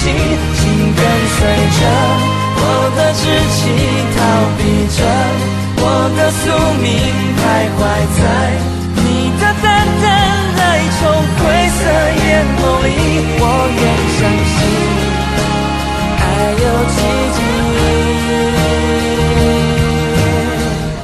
心，请跟随着我的志气，逃避着我的宿命，徘徊在你的淡淡哀愁灰色眼眸里。我愿相信爱有情。